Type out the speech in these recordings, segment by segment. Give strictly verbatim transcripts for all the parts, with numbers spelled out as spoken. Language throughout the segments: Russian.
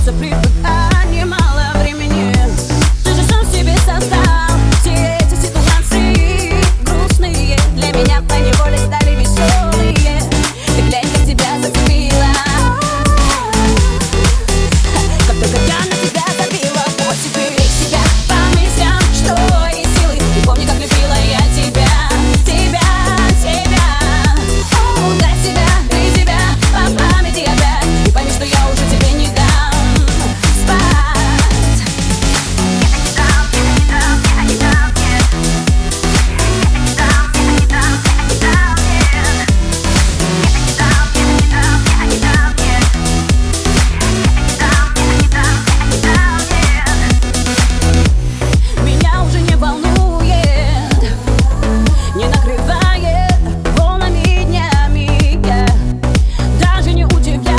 Хочется привыкать, мало времени. Ты же сам себе создал все эти ситуации грустные. Для меня поневоле стали веселые. Ты глянь, как тебя зацепила. Как только я на тебя забила, вот теперь себя по мыслям, что есть силы. И помни, как любила я тебя, тебя, тебя. О, дай себя, ты себя по памяти опять. И пойми, что я уже тебе не дам спать. Я не дам, я не дам, я не дам, нет. Я не дам, я не дам, я не дам, нет. Я не дам, я не дам, я не дам, нет. Меня уже не волнует, не накрывает волнами днями. Я даже не удивляюсь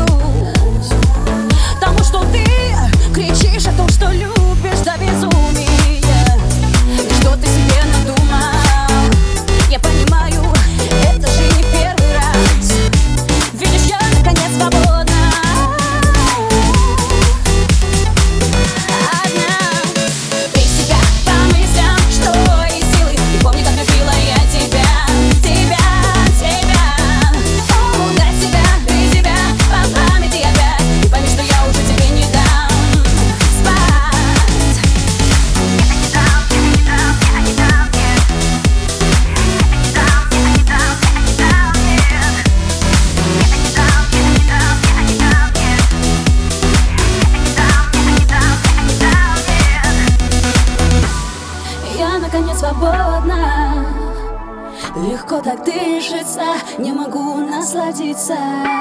тому, что ты кричишь о том, что любишь до безумия. И что ты себе надумал? Я понимаю, это же не первый раз. Видишь, я наконец свободна. Ты себя по мыслям, что есть силы. И помни, как любила я тебя, тебя, тебя. О, дай себя, ты себя по памяти опять. И пойми, что я уже тебе не дам спать. Я не дам, я не дам, я не дам, нет. Я не дам, я не дам, я не дам, нет. Я не дам, я не дам, я не дам, нет. Я наконец свободна, легко так дышится, не могу насладиться.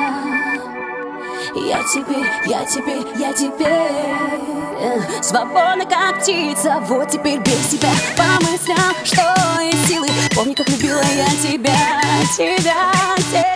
Я теперь, я теперь, я теперь э, свободна, как птица. Вот теперь бей себя по мыслям, что есть силы. Помни, как любила я тебя, тебя, тебя.